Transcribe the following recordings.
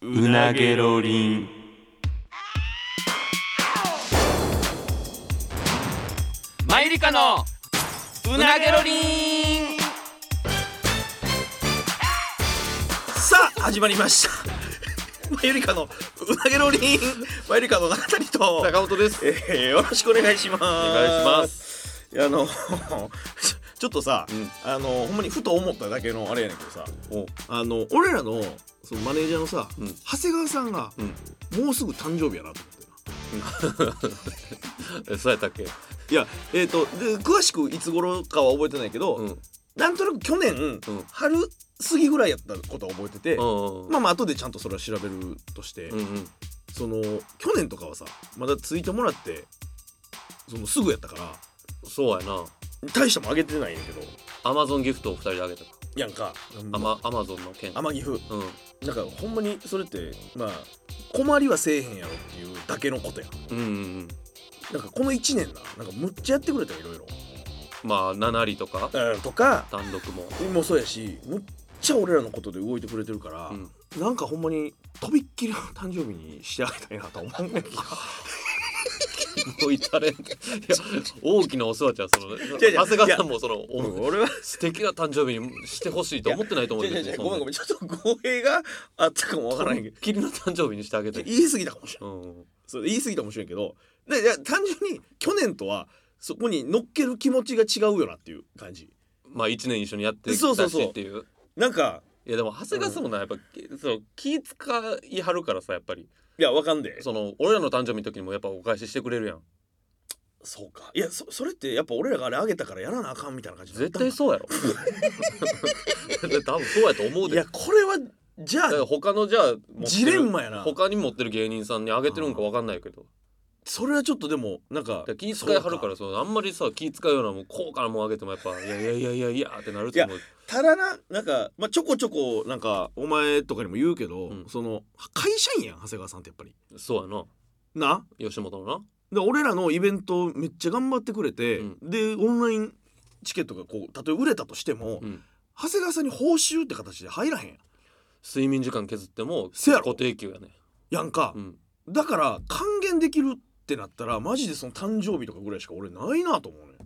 うなげろりん。マユリカのうなげろりん。 さあ始まりましたマユリカのうなげろりん。マユリカの中谷と坂本です。 よろしくお願いします。お願いします。 ちょっとさ、ほんまにふと思っただけのあれやねんけどさ、俺らのそのマネージャーのさ、長谷川さんが、もうすぐ誕生日やなと思ってな。 そうやったっけ？ いやで詳しくいつ頃かは覚えてないけど、なんとなく去年、春過ぎぐらいやったことは覚えてて、まあ後でちゃんとそれは調べるとして、その去年とかはさまだついてもらってそのすぐやったから、 そうやな。 大したもんあげてないんやけど、 アマゾンギフトを2人であげたかやんか、 アマゾンの件。 天岐阜、なんかほんまにそれってまあ困りはせえへんやろっていうだけのことやん。なんかこの1年なんかむっちゃやってくれたよ、いろいろ。 まあ7里とか、 とか単独もそうやし、むっちゃ俺らのことで動いてくれてるから、なんかほんまにとびっきりの誕生日にしてあげたいなと思うんだけどもう至れん。いや大きなお世話ちゃう。その長谷川さんもその俺は素敵な誕生日にしてほしいと思ってないと思うんですよ。 ごめんちょっと語弊があったかもわからないけど、 きりの誕生日にしてあげたい。 言い過ぎたかもしれない、そう言い過ぎたかもしれんけど、でいや単純に去年とはそこに乗っける気持ちが違うよなっていう感じ。 まあ1年一緒にやってきたしっていう。 なんかいやでも長谷川さんもな、やっぱそう気使いはるからさ、やっぱり。 いやわかんで、 その俺らの誕生日の時にもやっぱお返ししてくれるやん。 そうか。いや それってやっぱ俺らがあれあげたからやらなあかんみたいな感じだった。 絶対そうやろ多分そうやと思うで。 いやこれはじゃあ他のじゃあジレンマやな。 他に持ってる芸人さんにあげてるんか分かんないけど、 それはちょっとでもなんか気使いはるから、そうあんまりさ気使うようなもう高価なもんあげてもやっぱいやってなると思う。 ただなんか、まあ、ちょこちょこなんかお前とかにも言うけど、その会社員やん長谷川さんってやっぱり。 そうやな。 な吉本のな。 で俺らのイベントめっちゃ頑張ってくれて、でオンラインチケットがこうたとえ売れたとしても、長谷川さんに報酬って形で入らへんやん。 睡眠時間削っても固定給やねやんか、だから還元できるってなったらマジでその誕生日とかぐらいしか俺ないなと思うね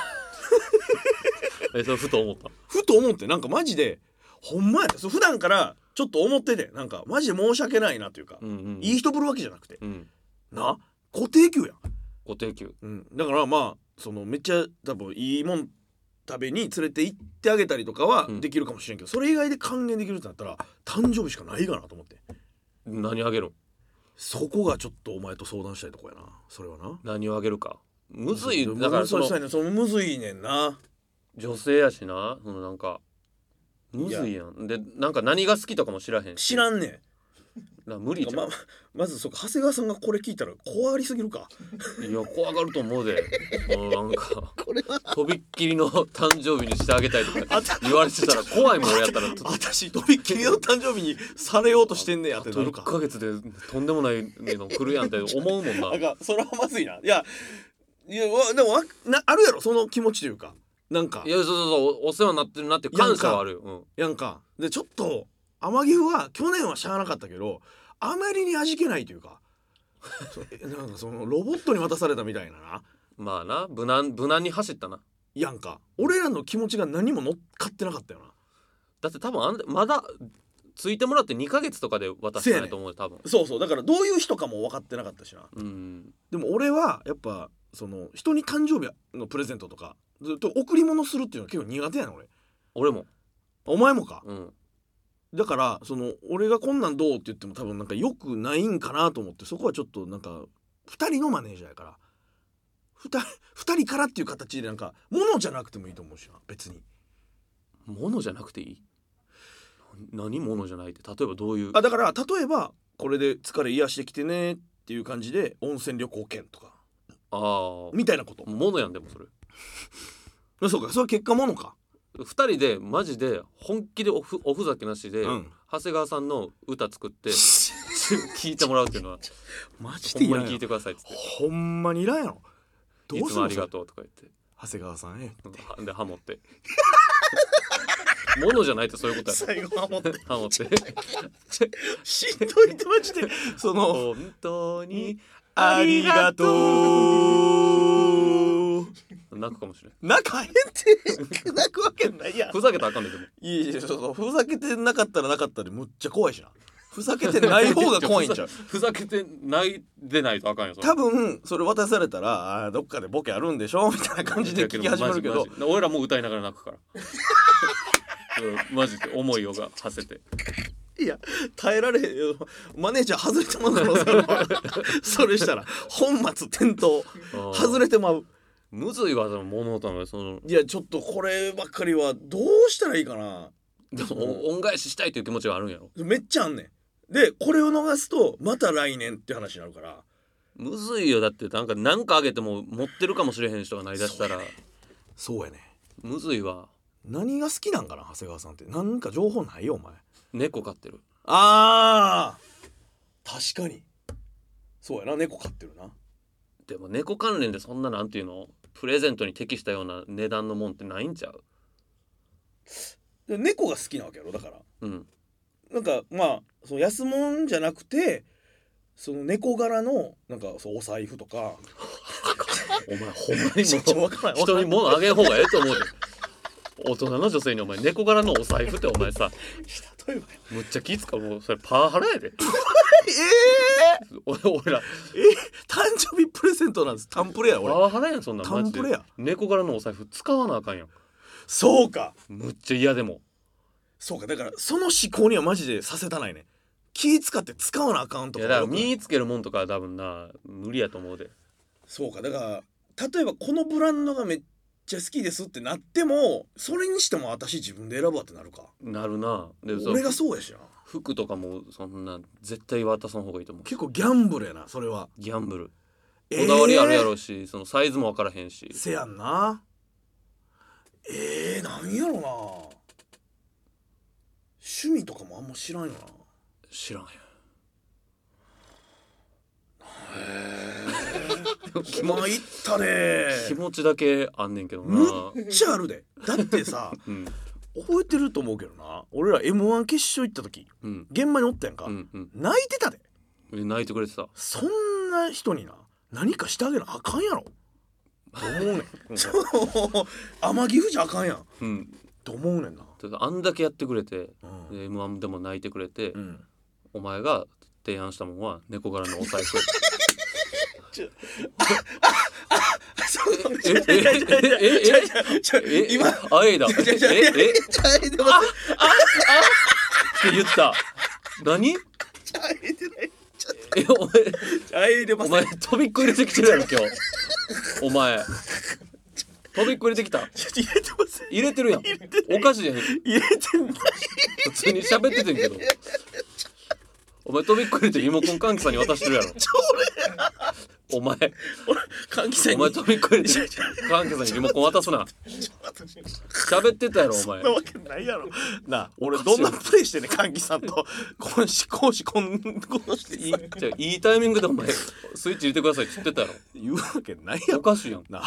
それふと思ってなんかマジでほんまやで、普段からちょっと思ってて、なんかマジで申し訳ないなというか、いい人ぶるわけじゃなくて、な固定給やん。 固定給、 だからまあそのめっちゃ多分いいもん食べに連れて行ってあげたりとかはできるかもしれんけど、それ以外で還元できるってなったら誕生日しかないかなと思って。 何あげる？ そこがちょっとお前と相談したいとこやな。それはな、 何をあげるかむずい。だからそのむずいねんな。 女性やしな、そのなんかむずいやん。でなんか何が好きとかも知らへんし。 知らんねん。 無理じゃん。 まずそうか、長谷川さんがこれ聞いたら怖がりすぎるか。 いや怖がると思うで。なんかこれはとびっきりの誕生日にしてあげたいとか言われてたら怖いもん。俺やったら私とびっきりの誕生日にされようとしてんねやってなるか。 1ヶ月でとんでもないの来るやんって思うもんな。 なんかそれはまずいな。いやでもあるやろその気持ちというか、なんかいやそうお世話になってるなって感謝はあるよ。 やんかでちょっと天城は去年はしゃあなかったけどあまりに味気ないというかなんかそのロボットに渡されたみたいなな。 まあな、無難に走ったな。 やんか俺らの気持ちが何も乗っかってなかったよな。 だって多分まだついてもらって2ヶ月とかで渡してないと思うよ多分。 そうだからどういう人かも分かってなかったしな。でも俺はやっぱその人に誕生日のプレゼントとかずっと贈り物するっていうのは結構苦手やな俺も。 お前もか。だからその俺がこんなんどうって言っても多分なんか良くないんかなと思って、そこはちょっとなんか2人のマネージャーやから 2人からっていう形でなんか物じゃなくてもいいと思うしな。別に物じゃなくていい。何物じゃないって例えばどういう。 だから例えばこれで疲れ癒してきてねっていう感じで温泉旅行券とかみたいなこと。 物やん。でもそれそうか、それは結果物か。 2人でマジで本気でおふざけなしで、長谷川さんの歌作って聞いてもらうっていうのはマジでほんまに聞いてくださいっつって、 ほんまにいらんやろ。 いつもありがとうとか言って長谷川さんでハモって物じゃないってそういうことや最後ハモってハモってしんどいってマジでその本当にありがとう泣くかもしれん。 泣かへんって泣くわけないやん。 ふざけたらあかんででも。 いやそうふざけてなかったらなかったでむっちゃ怖いしな。ふざけてない方が怖いんちゃうふざけてないでないとあかんよそれ。 多分それ渡されたらどっかでボケあるんでしょみたいな感じで聞き始まるけど、 マジ俺らも歌いながら泣くからマジで思いをが馳せて。 いや耐えられへんよ。マネージャー外れてまう可能性あるそれしたら本末転倒外れてまう。 むずいわその物音のその。 いやちょっとこればっかりはどうしたらいいかな。 でも恩返ししたいという気持ちはあるんやろ。 めっちゃあんねん。でこれを逃すとまた来年って話になるからむずいよ。だってなんかあげても持ってるかもしれへん人がなりだしたらそうやね。 むずいわ。 何が好きなんかな長谷川さんって。なんか情報ないよお前。 猫飼ってる。 あー確かにそうやな。猫飼ってるな。 でも猫関連でそんななんていうのプレゼントに適したような値段のもんってないんちゃう。 で猫が好きなわけやろ。だからうんなんかまあその安物じゃなくてその猫柄のなんかそうお財布とかお前ほんまにちょっとわからん人に物あげん方がええと思うで。大人の女性にお前猫柄のお財布ってお前さ例えばむっちゃ気使う。もうそれパワハラやで俺ら誕生日プレゼントなんです。タンプレやパ俺。 ワハラやんそんなんマジでタンプレや。 猫柄のお財布使わなあかんやん。 そうかむっちゃ嫌でもそうか。だからその思考にはマジでさせたないね。気使って使わなあかんとかいやだから身につけるもんとかは多分な無理やと思うで。 そうか。だから例えばこのブランドがめっちゃ好きですってなってもそれにしても私自分で選ぶわってなるか。 なるな。で俺がそうやしな。 服とかもそんな絶対渡さん方がいいと思う。 結構ギャンブルやなそれは。 ギャンブルこだわりあるやろうし、そのサイズも分からへんし。 せやんな。なんやろな。趣味とかもあんま知らんよな。 知らんやまいったね。 気持ちだけあんねんけどな。 むっちゃあるで。だってさ、 うん覚えてると思うけどな。俺ら M1 決勝行った時、 うん、 現場におったやんか、 うんうん、 泣いてたで。 泣いてくれてた。 そんな人にな何かしてあげなあかんやろと思うねん天城富士あかんやん、 うん、 と思うねんな。 あんだけやってくれて、 うん、 で M1 でも泣いてくれて、 うん、 お前が提案したもんは猫柄のお財布今あえだって言った何お前飛びっこ入れてきてるやろ今日お前飛びっこ入れてきた。入れてるやん。おかしいやん。 入れてない普通に喋っててんけどお前飛びっこ入れてリモコン換気さんに渡してるやろお前換気さんにお前飛びっこ入れて換気さんにリモコン渡すな喋ってたやろお前。 そんなわけないやろなあ。俺どんなプレイしてね換気さんとこの講師こんことしてじゃあいいタイミングでお前スイッチ入れてくださいって言ってたやろ。 言うわけないやろ。 おかしいやんな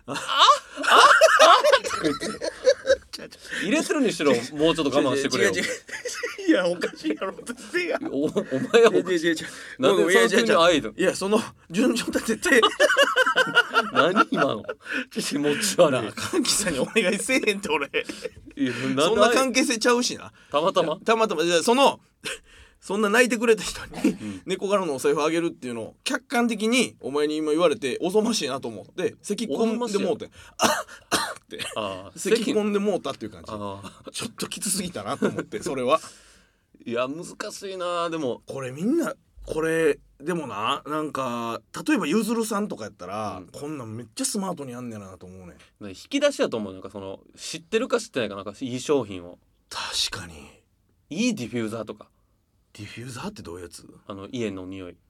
入れてるにしろもうちょっと我慢してくれよ。 いやおかしいやろお前はなんでそのアイドル。 いやその順序立てて何今の気持ち悪い。 換気さんにお願いせえへんって俺そんな関係性ちゃうしな。 たまたまそんな泣いてくれた人に猫柄のお財布あげるっていうのを客観的にお前に今言われておぞましいなと思って咳込んでもうてって咳込んでもうたっていう感じ。ちょっときつすぎたなと思ってそれはいや難しいな。でもこれみんなこれでもなんか例えばゆずるさんとかやったら、こんなんめっちゃスマートにやんねやなと思うね。 引き出しやと思う。なんかその知ってるか知ってないかなんかいい商品を。 確かにいいディフューザーとか。 ディフューザーってどういうやつ？ 家の匂い。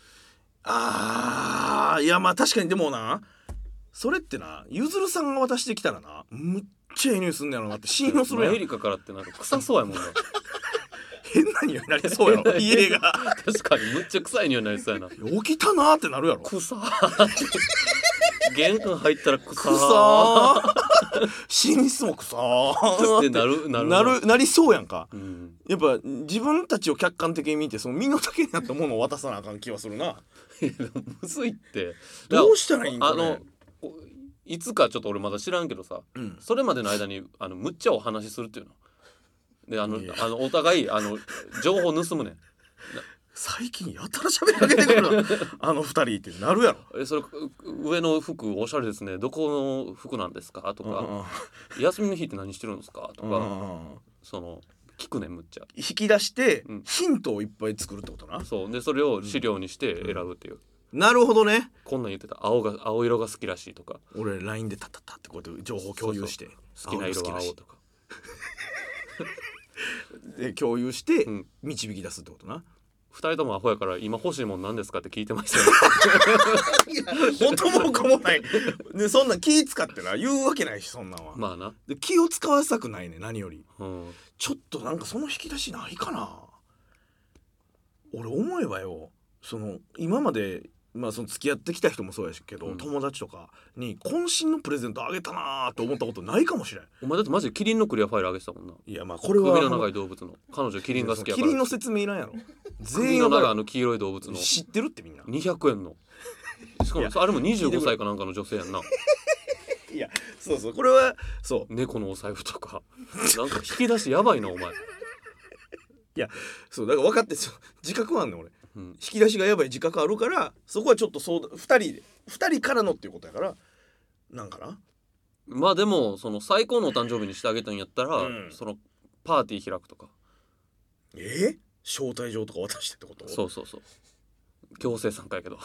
いやまあ確かに。でもなそれってなゆずるさんが渡してきたらなむっちゃいい匂いすんねやろなって信用するやん。 エリカからってなんか臭そうやもんな変な匂いになりそうやろ家が確かにむっちゃ臭い匂いになりそうやな。 起きたなってなるやろ。 臭玄関入ったら臭臭寝室もくさーってなりそうやんか、 うん、 やっぱ自分たちを客観的に見てその身の丈になったものを渡さなあかん気はするなむずいってどうしたらいいんかね。 いつかちょっと俺まだ知らんけどさ、うん、それまでの間にむっちゃお話しするっていうのでお互い情報盗むねん最近やたら喋りかけてくるな二人ってなるやろ。 それ上の服おしゃれですね、どこの服なんですかとか、休みの日って何してるんですかとか、その聞くねんむっちゃ引き出して、うん、ヒントをいっぱい作るってことな。 そうでそれを資料にして選ぶっていう、 なるほどね。 こんなん言ってた、青色が好きらしいとか、 俺 LINE でタッタッタってこうやって情報共有して好きな色は青とかで共有して導き出すってことな。 2人ともアホやから今欲しいもん何ですかって聞いてましたよいや元も子もないでそんな気使ってな言うわけないし、そんなんはまあなで気を使わせたくないね何より、 うん、 ちょっとなんかその引き出しないかな。俺思えばよ、その今までまあその付き合ってきた人もそうやしけど、うん、友達とかに渾身のプレゼントあげたなーって思ったことないかもしれん。 お前だってマジでキリンのクリアファイルあげてたもんな。 いやまあこれは首の長い動物の彼女キリンが好きやから。 キリンの説明いらんやろ全員の長い黄色い動物の知ってるってみんな 200円のしかもあれも25歳かなんかの女性やんな。 いやそうそうこれはそう猫のお財布とかなんか引き出しやばいなお前。 いやそうだから分かって自覚はあんねん俺、うん、引き出しがやばい自覚あるからそこはちょっと2人からのっていうことやからなんかな。 まあでもその最高のお誕生日にしてあげたんやったら、うん、そのパーティー開くとか招待状とか渡してってこと。 そう強制参加やけど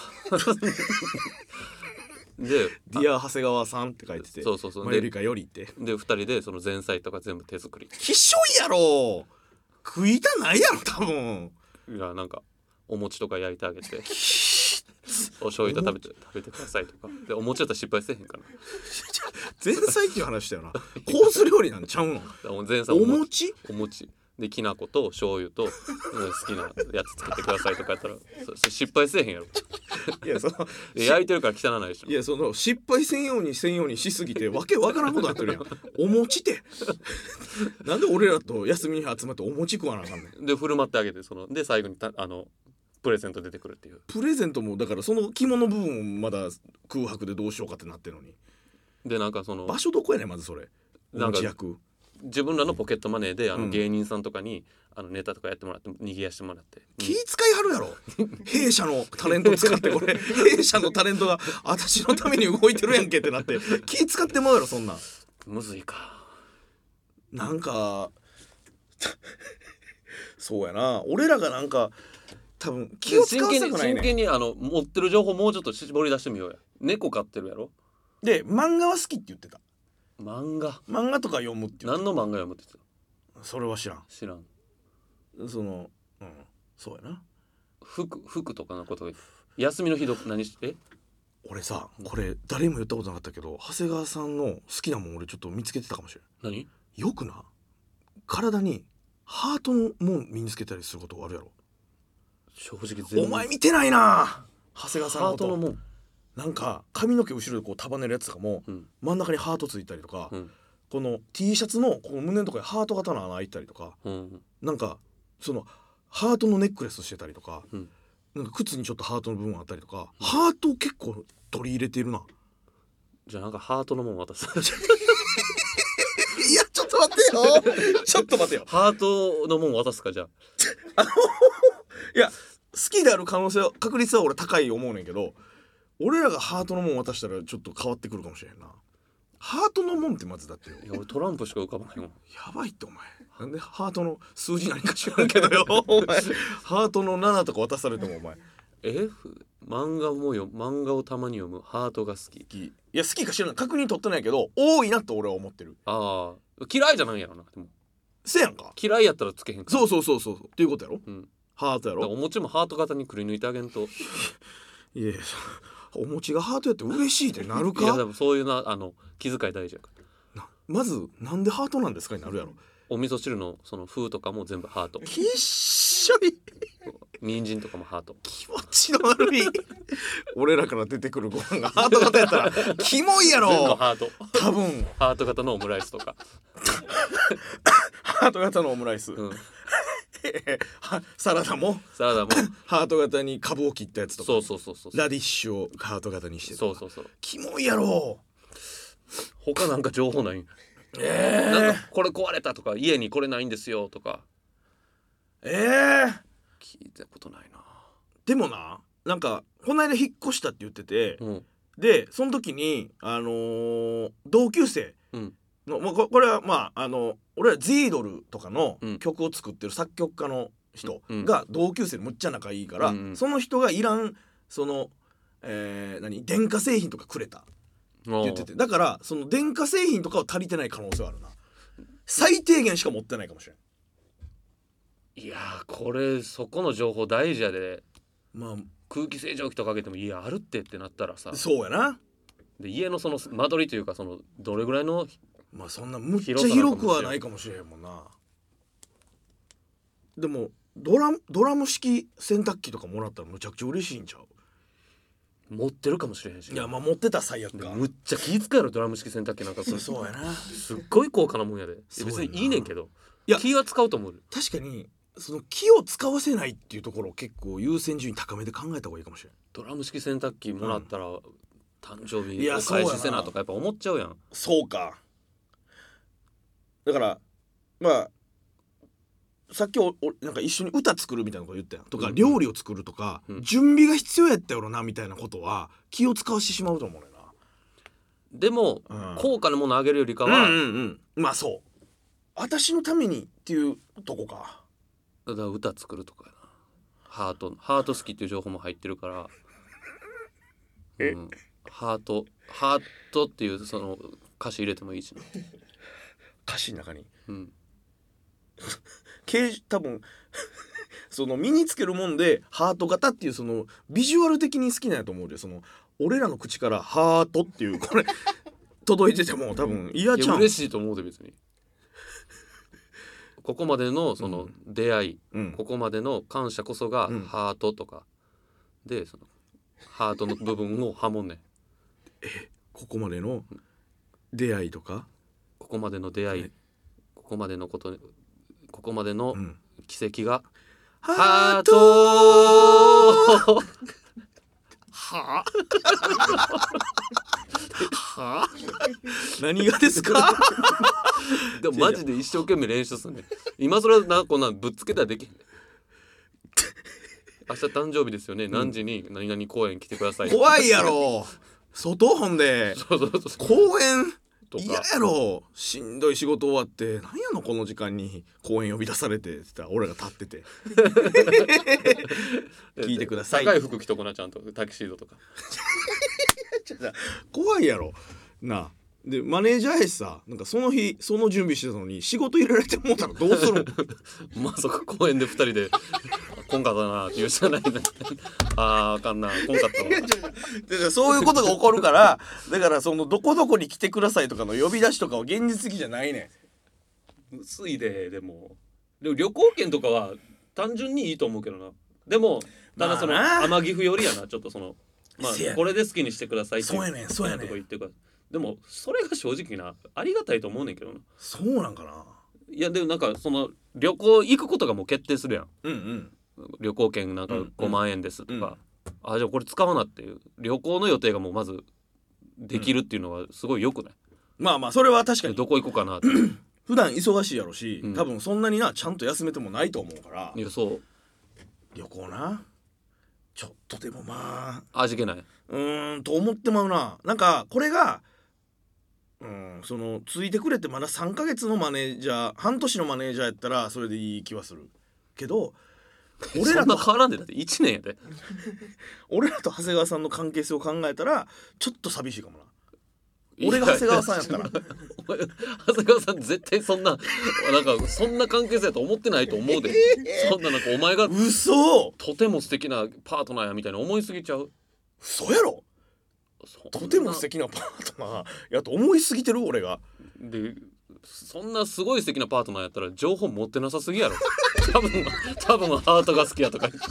でディア長谷川さんって書いててそうマユリカよりってで2人でその前菜とか全部手作り。 きしょいやろ食いたないやろ多分。 いやなんかお餅とか焼いてあげてお醤油と食べてくださいとかでお餅だったら失敗せえへんから前菜っていう話だよなコース料理なんちゃうの。 前菜お餅できな粉と醤油と好きなやつ作ってくださいとかやったら失敗せえへんやろいや焼いてるから汚ないでしょ。 いやその失敗せんようにしすぎてわけわからんことなってるやんお餅ってなんで俺らと休みに集まってお餅食わなあかんねん。 で振る舞ってあげてで最後にプレゼント出てくるっていう。 プレゼントもだからその肝の部分をまだ空白でどうしようかってなってるのに。 でなんかその場所どこやねんまずそれ。お餅焼く自分らのポケットマネーで芸人さんとかにネタとかやってもらって逃げやしてもらって、 気遣いはるやろ弊社のタレント使ってこれ弊社のタレントが私のために動いてるやんけってなって気遣ってもうやろそんなん。 むずいかなんかそうやな俺らがなんか多分気を使わせたくないね。 真剣に持ってる情報もうちょっと絞り出してみようや。猫飼ってるやろ。 で漫画は好きって言ってた。 漫画とか読むって言ってた。 何の漫画読むって言ってた。それは知らんそのそうやな。 服とかのこと休みの日何して俺さこれ誰にも言ったことなかったけど長谷川さんの好きなもん俺ちょっと見つけてたかもしれん。 何よくな体にハートのもん身につけたりすることあるやろ。 正直全然お前見てないな長谷川さんのこと。 ハートのもんなんか髪の毛後ろでこう束ねるやつとかも、うん、真ん中にハートついたりとか、うん、この T シャツのこの胸のところにハート型の穴開いたりとか、うん、なんかそのハートのネックレスしてたりとか、うん、なんか靴にちょっとハートの部分あったりとか、うん、ハートを結構取り入れているな。 じゃあなんかハートのもん渡すいやちょっと待ってよちょっと待ってよハートのもん渡すかじゃあいや好きである可能性は確率は俺高い思うねんけど俺らがハートのもん渡したらちょっと変わってくるかもしれんな。ハートのもんってまずだってよ。 いや俺トランプしか浮かばないもん。 やばいってお前なんでハートの数字何か知らんけどよお前ハートの7とか渡されてもお前漫画をたまに読むハートが好き。 いや好きか知らない確認取ってないけど多いなと俺は思ってる。 ああ嫌いじゃないやろな。でもせやんか嫌いやったらつけへんか。 そうっていうことやろ、うん、ハートやろ。 お餅もハート型にくり抜いてあげんといやお餅がハートやって嬉しいってなるか。 いやでもそういう気遣い大事やからまずなんでハートなんですかになるやろ。 お味噌汁のその風とかも全部ハート。 きっしょい人参とかもハート。 気持ちの悪い俺らから出てくるご飯がハート型やったらキモいやろ。 全部ハート。 多分ハート型のオムライスとかハート型のオムライス、サラダもハート型にカブを切ったやつとか、 そうラディッシュをハート型にしてとか、 そうキモいやろ。 他なんか情報ない？なんかこれ壊れたとか家にこれないんですよとか聞いたことないな。 でもなんかこの間引っ越したって言ってて、でその時に同級生の、これは俺らゼードルとかの曲を作ってる作曲家の人が同級生でむっちゃ仲いいから、その人がいらんその電化製品とかくれたって言ってて、だからその電化製品とかは足りてない可能性はあるな。最低限しか持ってないかもしれん。 いやこれそこの情報大事やで。 まあ空気清浄機とかけてもいやあるってなったらさ、 そうやな。 で家のその間取りというかそのどれぐらいのまあそんなむっちゃ広くはないかもしれへんもんな。でもドラム式洗濯機とかもらったらむちゃくちゃ嬉しいんちゃう？ 持ってるかもしれへんし。 いやまあ持ってたら最悪か。 むっちゃ気遣うやろドラム式洗濯機なんか。 そうやな。 すっごい高価なもんやで。別にいいねんけど、いや気は使うと思う。 確かにその気を使わせないっていうところを結構優先順位高めで考えた方がいいかもしれない。 ドラム式洗濯機もらったら、誕生日お返しせなとかやっぱ思っちゃうやん。 そうか。だからまあさっきなんか一緒に歌作るみたいなこと言ったやんとか、料理を作るとか、準備が必要やったやろなみたいなことは気を使わしてしまうと思うねんな。 でも、高価なものあげるよりかは、 まあそう私のためにっていうとこか。 だから歌作るとかやな。ハート好きっていう情報も入ってるから、ハートっていうその歌詞入れてもいいしな。 歌詞の中に多分その身につけるもんでハート型っていうそのビジュアル的に好きなんやと思うで、その俺らの口からハートっていうこれ届いてても多分嫌ちゃう。 嬉しいと思うで別に。ここまでのその出会い、ここまでの感謝こそがハートとかで、そのハートの部分をハモんねん。 ここまでの出会いとか、 ここまでの出会い、ここまでのこと、ここまでの奇跡が、ハートはは何がですか？ でもマジで一生懸命練習すんねん。今それこんなんぶっつけたらできへん。明日誕生日ですよね、何時に何々公園来てください。 怖いやろ外本で公園嫌やろ。しんどい仕事終わってなんやのこの時間に公園呼び出されてって言ったら俺ら立ってて聞いてください。 高い服着とこな、ちゃんとタキシードとか怖いやろなあ。でマネージャーやしさ、なんかその日その準備してたのに仕事入れられてもうたらどうするんまさか公園で2人でこんかったなって言うしかないなあかんな、こんかったわそういうことが起こるから、だからそのどこどこに来てくださいとかの呼び出しとかは現実的じゃないねん。薄いでも旅行券とかは単純にいいと思うけどな。でもただその天岐阜よりやな、ちょっとそのまあこれで好きにしてくださいっていうとこ言ってるから。でもそれが正直なありがたいと思うねんけどな。 そうなんかな。 いやでもなんかその旅行行くことがもう決定するやん。旅行券なんか5万円ですとか、あじゃあこれ使わなっていう旅行の予定がもうまずできるっていうのはすごい良くない？ まあまあそれは確かに。 どこ行こうかなって普段忙しいやろし、多分そんなになちゃんと休めてもないと思うから。 いやそう旅行なちょっとでもまあ味気ないと思ってまうな。なんかこれがそのついてくれてまだ3ヶ月のマネージャー、半年のマネージャーやったらそれでいい気はするけど、 俺らと変わらんでだって1年やで俺らと長谷川さんの関係性を考えたらちょっと寂しいかもな。俺が長谷川さんやったら長谷川さん絶対そんなそんな関係性やと思ってないと思うで、そんななんかお前が嘘とても素敵なパートナーやみたいな思いすぎちゃう。 嘘やろ。とても素敵なパートナーやと思いすぎてる俺が。 でそんなすごい素敵なパートナーやったら情報持ってなさすぎやろ多分ハートが好きやとか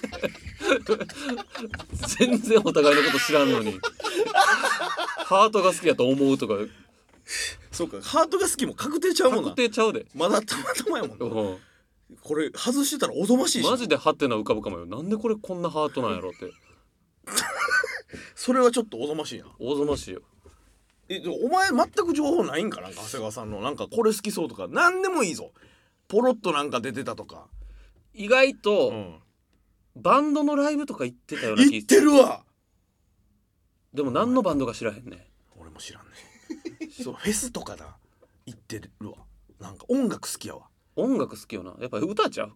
全然お互いのこと知らんのにハートが好きやと思うとか。 そうか、ハートが好きも確定ちゃうもんな。 確定ちゃうで。 まだたまたまやもんな、これ外してたらおぞましいし。 マジでハテナ浮かぶかもよ。なんでこれこんなハートなんやろってそれはちょっとおぞましいな。 おぞましいよ。 お前全く情報ないんかなんか長谷川さんのなんかこれ好きそうとか何でもいいぞ。ポロッとなんか出てたとか。 意外と、バンドのライブとか行ってたような気。 行ってるわ。 でも何のバンドか知らへんね。 俺も知らんねそうフェスとかだ行ってるわ。なんか音楽好きやわ。 音楽好きよな。やっぱ歌ちゃう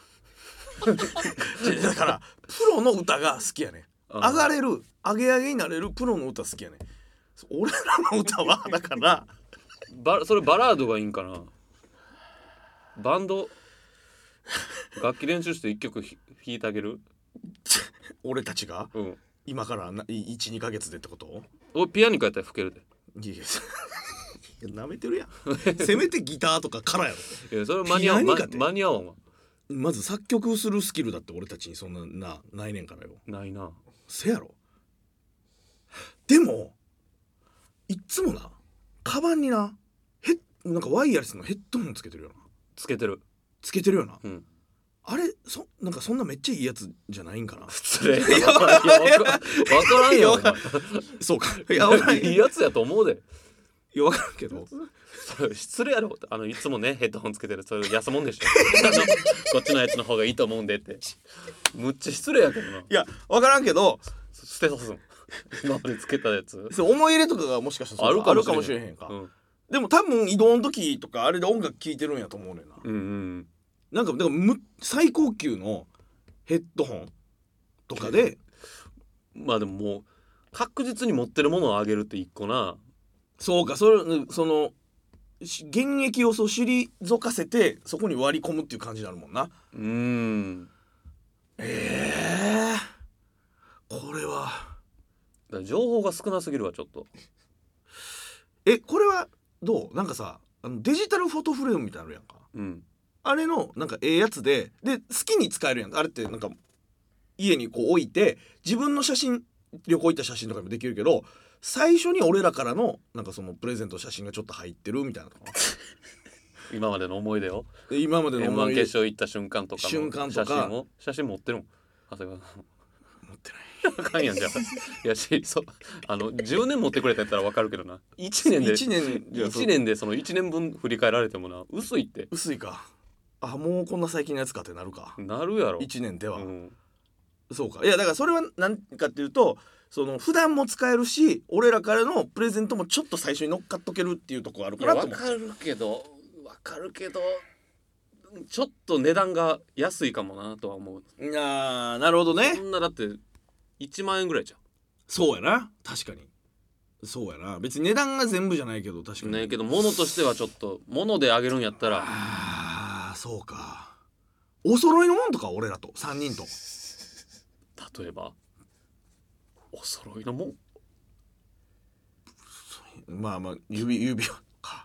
だからプロの歌が好きやね。上がれる上げ上げになれるプロの歌好きやね。俺らの歌はだからそれバラードがいいんかな。バンド楽器練習して1曲弾いてあげる俺たちが、今から1,2 ヶ月でってこと？ 俺ピアニカやったら吹けるで。 いやなめてるやんせめてギターとかからやろ。 いやそれ間に合わん間に合わんわ。 まず作曲するスキルだって俺たちにそんなないねんからよ。 ないな。 せやろ。でもいっつもなカバンにななんかワイヤレスのヘッドホンつけてるよな。 つけてるよな、あれなんかそんなめっちゃいいやつじゃないんかな。 失礼。分からんよそうか。 いいやつやと思うで。 いや分からんけど失礼やろ。いつもねヘッドホンつけてるそれ安もんでしょこっちのやつの方がいいと思うんでってむっちゃ失礼やけどな。 いや分からんけど捨てさすん今までつけたやつ。 そう思い入れとかがもしかしたらあるかもしれへんか、でも多分移動の時とかあれで音楽聴いてるんやと思うねんな。なんかだから最高級のヘッドホンとかでまあでももう確実に持ってるものをあげるって一個な。 そうか、その現役を退かせてそこに割り込むっていう感じになるもんな。これは情報が少なすぎるわちょっと。 これはどう？なんかさデジタルフォトフレームみたいなのやんか、あれのなんかやつで好きに使えるやん。あれってなんか家にこう置いて自分の写真、旅行行った写真とかもできるけど最初に俺らからのなんかそのプレゼント写真がちょっと入ってるみたいなとか今までの思い出を今までの思い出 M1 決勝行った瞬間とかの写真持ってるもん長谷川さん。 持ってないあかんやんじゃあ。いや10年持ってくれたやったら分かるけどな。1年でその1年分振り返られてもな薄いって。 薄いか。もうこんな最近のやつかってなるか。 なるやろ 1年では、そうか。いやだからそれは何かっていうとその普段も使えるし俺らからのプレゼントもちょっと最初に乗っかっとけるっていうところあるかなと思う。 分かるけどちょっと値段が安いかもなとは思う。 なるほどね。 そんなだって1万円ぐらいじゃん。 そうやな。確かにそうやな。別に値段が全部じゃないけど確かにね。けど物としてはちょっと物であげるんやったらそうか。お揃いのもんとか俺らと3人と例えばお揃いのもんまあ指輪か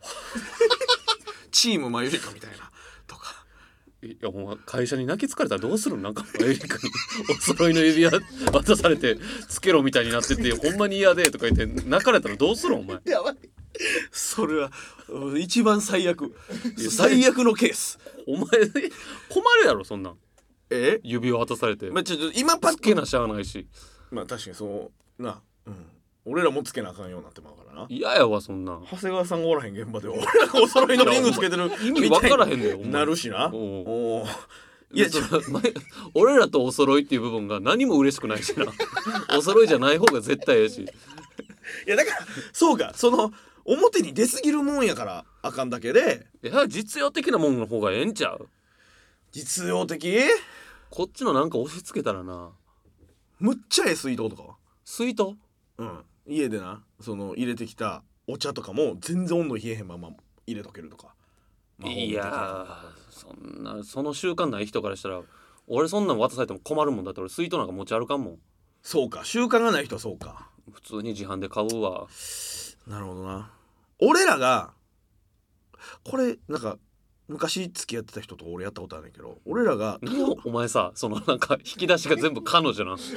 チームマユリカみたいなとか。 いやもう会社に泣き疲れたらどうするの。なんかマユリカにお揃いの指輪渡されてつけろみたいになっててほんまに嫌でとか言って泣かれたらどうするのお前。 やばい。それは一番最悪最悪のケース。 お前困るやろそんなん。指輪渡されて、 今パッつけなしゃあないし。 確かにそうな、俺らもつけなあかんようになってまうからな。 嫌やわそんなん。 長谷川さんがおらへん現場で俺らがお揃いのリングつけてる意味分からへんねんなるしな。 いや俺らとお揃いっていう部分が何も嬉しくないしなお揃いじゃない方が絶対やし。いやだからそうか、その表に出すぎるもんやからあかんだけで。 いや実用的なもんの方がええんちゃう。 実用的。 こっちのなんか押し付けたらな。 むっちゃ水筒とかは水筒家でな入れてきたお茶とかも全然温度冷えへんまま入れとけるとか。 いやその習慣ない人からしたら俺そんなん渡されても困るもん。だって俺水筒なんか持ち歩かんもん。 そうか、習慣がない人はそうか。 普通に自販で買うわ。 なるほどな。俺らがこれなんか昔付き合ってた人と俺やったことあるんだけど、俺らがお前さそのなんか引き出しが全部彼女なん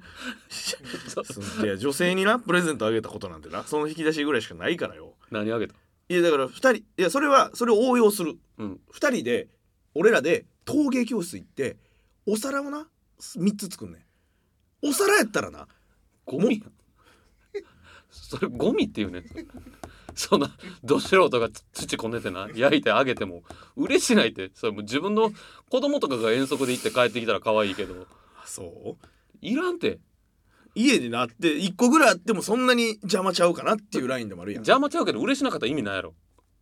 いや女性になプレゼントあげたことなんてなその引き出しぐらいしかないからよ。 何あげた？ いやだから2人いやそれを応用する、 うん、 2人で俺らで陶芸教室行ってお皿をな3つ作んねん。お皿やったらなゴミそれゴミっていうねそんなど素人が土こねてな焼いてあげても嬉しないって。それも自分の子供とかが遠足で行って帰ってきたら可愛いけど、 そういらんて。 家になって1個ぐらいあってもそんなに邪魔ちゃうかなっていうラインでもあるやん。 邪魔ちゃうけど嬉しなかったら意味ないやろ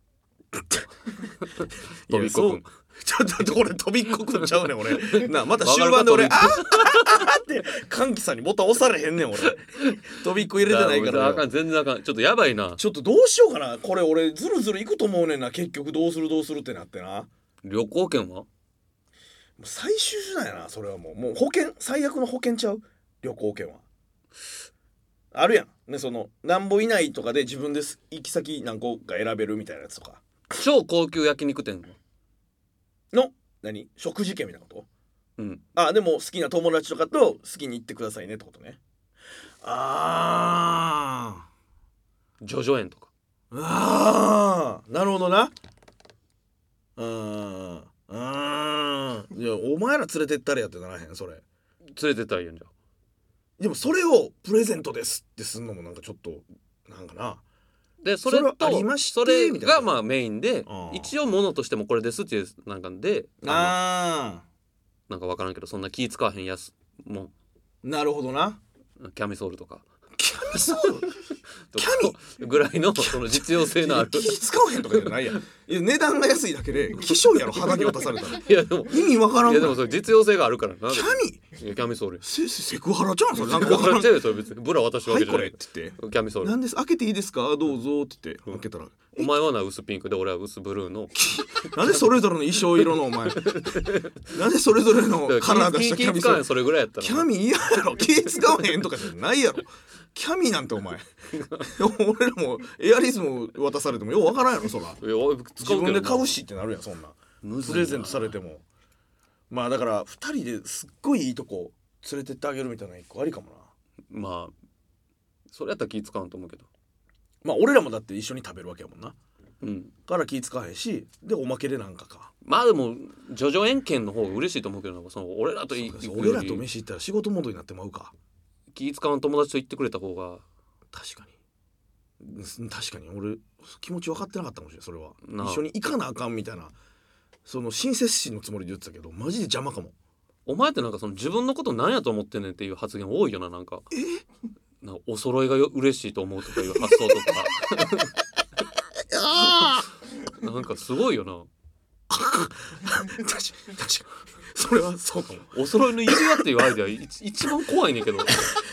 飛びっこくんちょっとこれ飛びっこくんちゃうねん俺なまた終盤で俺って歓喜さんにボタン押されへんねん俺飛びっこ入れてないからあかん全然あかん。ちょっとやばいな。 ちょっとどうしようかなこれ俺ずるずるいくと思うねんな。結局どうするってなってな。 旅行券は最終手段やなそれは。もう保険最悪の保険ちゃう。旅行券はあるやんね。その何歩以内とかで自分で行き先何個か選べるみたいなやつとか。 超高級焼肉店の何食事券みたいなこと。 うん。 あでも好きな友達とかと好きに行ってくださいねってことね。 ジョジョ園とか。 なるほどな。いやお前ら連れてったらやってならへんそれ。 連れてったらいいやんじゃん。 でもそれをプレゼントですってすんのもなんかちょっとなんかな。 でそれとそれがまあメインで一応物としてもこれですっていうなんかでなんか分からんけどそんな気使わへんやつもん。 なるほどな。 キャミソールとかキャミソールキャミぐらいのその実用性のある気使わへんとかじゃないやん。いや値段が安いだけで希少やろ肌に渡されたら。 いやでも意味わからん。 いやでもそれ実用性があるからな。 キャミソールセクハラちゃうんそれ。 セクハラちゃうよそれ別にブラ渡しわけじゃない。 はいこれって言ってキャミソールなんです開けていいですかどうぞって言って開けたらお前はな薄ピンクで俺は薄ブルーのなんでそれぞれの衣装色のお前なんでそれぞれのカラー出したキャミソール。 それぐらいやったらキャミ嫌やろ。気使わへんとかじゃないやろ。キャミなんてお前俺らもエアリズム渡されてもようわからんやろそら。自分で買うしってなるやんそんなプレゼントされても。まあだから2人ですっごいいいとこ連れてってあげるみたいな一個ありかもな。 まあそれやったら気使わんと思うけどまあ俺らもだって一緒に食べるわけやもんな。 うんから気使わへんしでおまけでなんかか。 まあでもジョジョ園券の方が嬉しいと思うけどその俺らと俺らと飯行ったら仕事モードになってまうか。 気使わん友達と行ってくれた方が確かに俺気持ち分かってなかったかもしれないそれは。一緒に行かなあかんみたいなその親切心のつもりで言ってたけどマジで邪魔かも。 お前ってなんかその自分のこと何やと思ってんねんっていう発言多いよな。なんかなんかお揃いが嬉しいと思うとかいう発想とかなんかすごいよな確かにそれはそうかも。 お揃いの指輪っていうアイデア一番怖いねんけど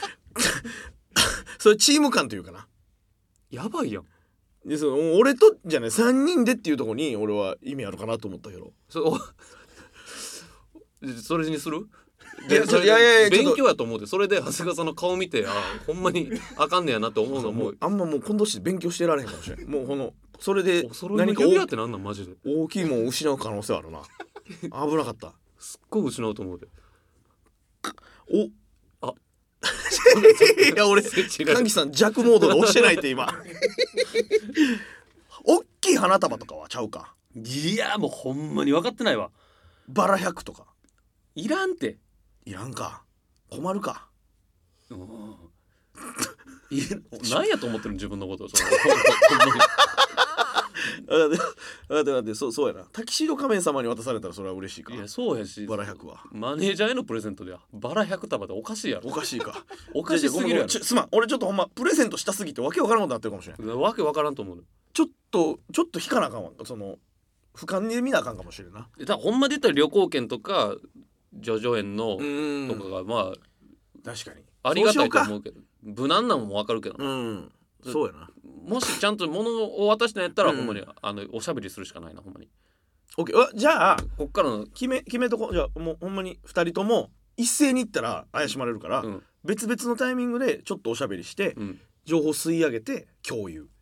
それチーム感というかな。 やばいやん。 でその俺とじゃない3人でっていうところに俺は意味あるかなと思ったけどそれにする。 いや勉強やと思うでそれで長谷川さんの顔見てほんまにあかんねやなって思うのもあんまもう今度して勉強してられへんかもしれん。もうこのそれでお揃いの指輪ってなんなんマジで大きいもん失う可能性あるな危なかった。 すっごい失うと思うで。 いや俺歓喜さん弱モードで押してないって今おっきい花束とかはちゃうか。 いやもうほんまに分かってないわ。 バラ100とかいらんて。 いらんか困るか。 何やと思ってる自分のことそだってそうやな。タキシード仮面様に渡されたらそれは嬉しいか。 いやそうやしバラ100はマネージャーへのプレゼントではバラ100束でおかしいやろ。 おかしいかおかしすぎるやろ。 すまん俺ちょっとほんまプレゼントしたすぎてわけわからんことになってるかもしれない。 わけわからんと思う。 ちょっと引かなあかんわ。その俯瞰で見なあかんかもしれんな。 だからほんまで言ったら旅行券とかジョジョ園のとかがまあ確かにありがたいと思うけど無難なのもわかるけどそうやな。 もしちゃんと物を渡したんやったらほんまにおしゃべりするしかないなほんまに。 オッケーじゃあこっからの決めとこ。じゃあもうほんまに2人とも一斉に行ったら怪しまれるから、別々のタイミングでちょっとおしゃべりして、情報吸い上げて共有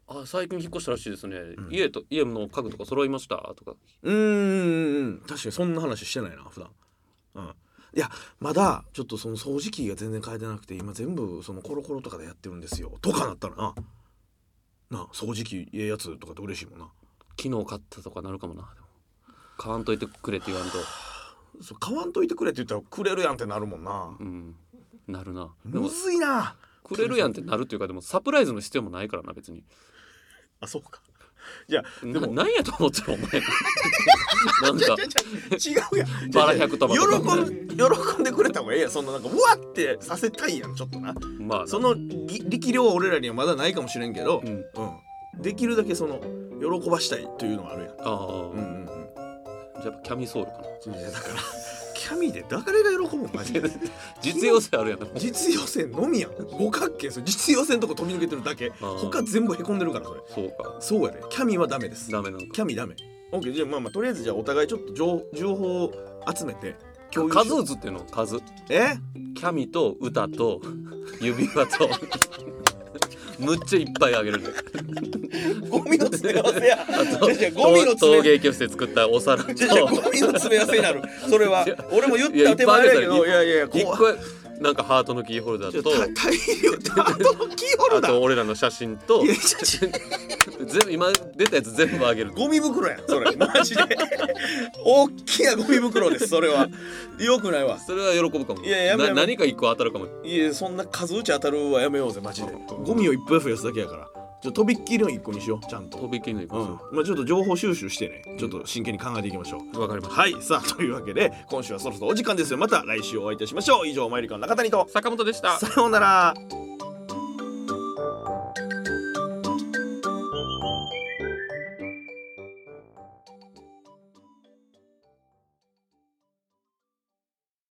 最近引っ越したらしいですね、家の家具とか揃いましたとか。 確かにそんな話してないな普段。いやまだちょっとその掃除機が全然変えてなくて今全部そのコロコロとかでやってるんですよとかなったらな掃除機ええやつとかって嬉しいもんな。 昨日買ったとかなるかもな。でも買わんといてくれって言わんと。 そう買わんといてくれって言ったらくれるやんってなるもんな。 なるな。 むずいな。 くれるやんってなるっていうかでもサプライズの必要もないからな別に。 そうか。じゃあでも何やと思ってるお前なんか違うやん。 バラ100束とか喜んでくれた方がええやん。そんななんかうわってさせたいやんちょっとな。 まあその力量は俺らにはまだないかもしれんけど、できるだけその喜ばしたいというのがあるやん。 じゃあやっぱキャミソールかな。 だからキャミで誰が喜ぶのマジで実用性あるやん。 実用性のみやん。五角形それ実用性のとこ飛び抜けてるだけ。他全部へこんでるからそれ。 そうか。 そうやね。キャミはダメです。 ダメなのか。 キャミダメ。オッケー。じゃあまあとりあえずじゃあお互いちょっと情報を集めて共有しよう。 数打つっていうの数。 キャミと歌と指輪とむっちゃいっぱいあげる。 ゴミの詰め合わせや。 ゴミの陶芸教室で作ったお皿とゴミの詰め合わせになる。それは俺も言った手前だけど、いや一個なんかハートのキーホルダーと大量ハートのキーホルダー、 あと俺らの写真と全部今出たやつ全部あげる。 ゴミ袋やんそれマジで大きなゴミ袋です。それはよくないわ。 それは喜ぶかも。 いや何か一個当たるかも。 いやそんな数打ち当たるはやめようぜマジで。ゴミをいっぱい増やすだけやから。とびっきりの1個にしよう。ちゃんととびっきりの1個、 まあちょっと情報収集してね、ちょっと真剣に考えていきましょう。 わかりました。 はい、さあというわけで今週はそろそろお時間ですよ。また来週お会いいたしましょう。以上マイリカの中谷と坂本でした。 さようなら。